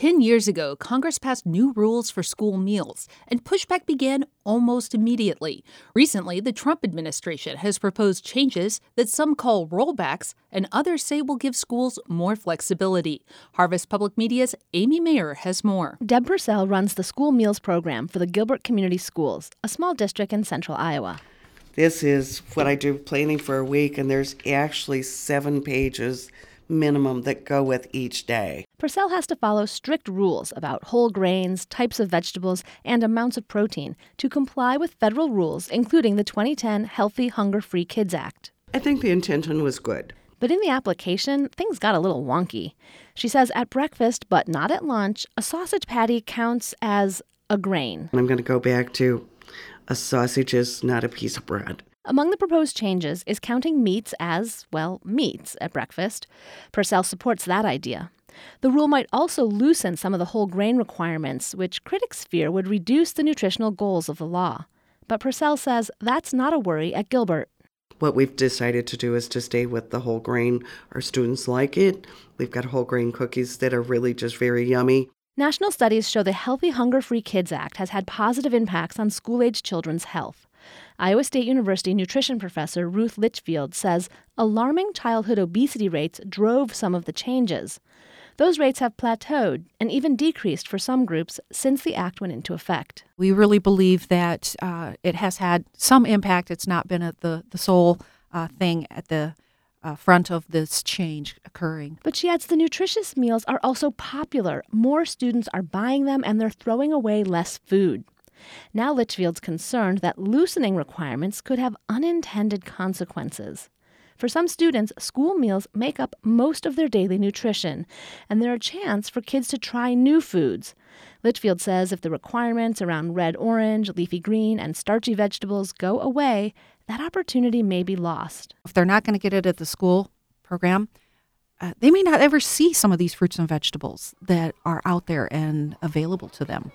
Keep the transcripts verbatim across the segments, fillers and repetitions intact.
Ten years ago, Congress passed new rules for school meals, and pushback began almost immediately. Recently, the Trump administration has proposed changes that some call rollbacks and others say will give schools more flexibility. Harvest Public Media's Amy Mayer has more. Deb Purcell runs the school meals program for the Gilbert Community Schools, a small district in central Iowa. This is what I do planning for a week, and there's actually seven pages minimum that go with each day. Purcell has to follow strict rules about whole grains, types of vegetables, and amounts of protein to comply with federal rules, including the twenty ten Healthy Hunger-Free Kids Act. I think the intention was good. But in the application, things got a little wonky. She says at breakfast, but not at lunch, a sausage patty counts as a grain. I'm going to go back to a sausage is not a piece of bread. Among the proposed changes is counting meats as, well, meats at breakfast. Purcell supports that idea. The rule might also loosen some of the whole grain requirements, which critics fear would reduce the nutritional goals of the law. But Purcell says that's not a worry at Gilbert. What we've decided to do is to stay with the whole grain. Our students like it. We've got whole grain cookies that are really just very yummy. National studies show the Healthy Hunger-Free Kids Act has had positive impacts on school-age children's health. Iowa State University nutrition professor Ruth Litchfield says alarming childhood obesity rates drove some of the changes. Those rates have plateaued and even decreased for some groups since the act went into effect. We really believe that uh, it has had some impact. It's not been a, the, the sole uh, thing at the uh, front of this change occurring. But she adds the nutritious meals are also popular. More students are buying them and they're throwing away less food. Now Litchfield's concerned that loosening requirements could have unintended consequences. For some students, school meals make up most of their daily nutrition, and they're a chance for kids to try new foods. Litchfield says if the requirements around red, orange, leafy green, and starchy vegetables go away, that opportunity may be lost. If they're not going to get it at the school program, uh, they may not ever see some of these fruits and vegetables that are out there and available to them.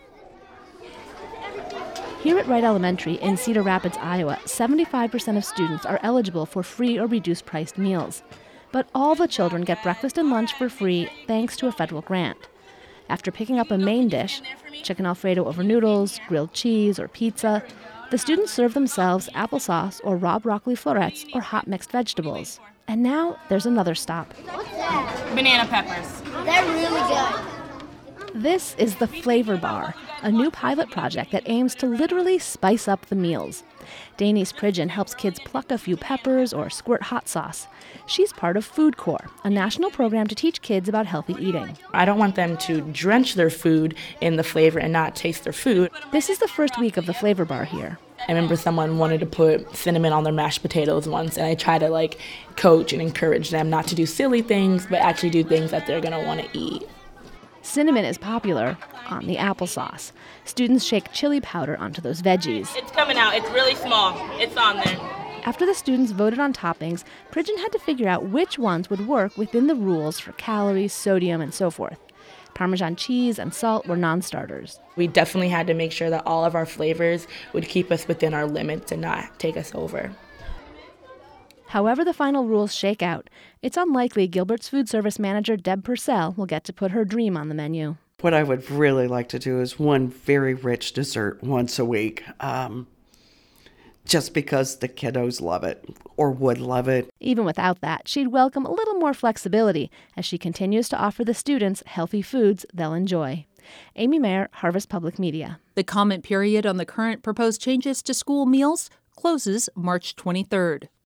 Here at Wright Elementary in Cedar Rapids, Iowa, seventy-five percent of students are eligible for free or reduced-priced meals. But all the children get breakfast and lunch for free thanks to a federal grant. After picking up a main dish, chicken Alfredo over noodles, grilled cheese, or pizza, the students serve themselves applesauce or raw broccoli florets or hot mixed vegetables. And now there's another stop. What's that? Banana peppers. They're really good. This is the Flavor Bar, a new pilot project that aims to literally spice up the meals. Denise Pridgeon helps kids pluck a few peppers or squirt hot sauce. She's part of Food Corps, a national program to teach kids about healthy eating. I don't want them to drench their food in the flavor and not taste their food. This is the first week of the Flavor Bar here. I remember someone wanted to put cinnamon on their mashed potatoes once, and I try to like coach and encourage them not to do silly things, but actually do things that they're going to want to eat. Cinnamon is popular on the applesauce. Students shake chili powder onto those veggies. It's coming out. It's really small. It's on there. After the students voted on toppings, Pridgeon had to figure out which ones would work within the rules for calories, sodium, and so forth. Parmesan cheese and salt were non-starters. We definitely had to make sure that all of our flavors would keep us within our limits and not take us over. However the final rules shake out, it's unlikely Gilbert's food service manager Deb Purcell will get to put her dream on the menu. What I would really like to do is one very rich dessert once a week, um, just because the kiddos love it or would love it. Even without that, she'd welcome a little more flexibility as she continues to offer the students healthy foods they'll enjoy. Amy Mayer, Harvest Public Media. The comment period on the current proposed changes to school meals closes March twenty-third.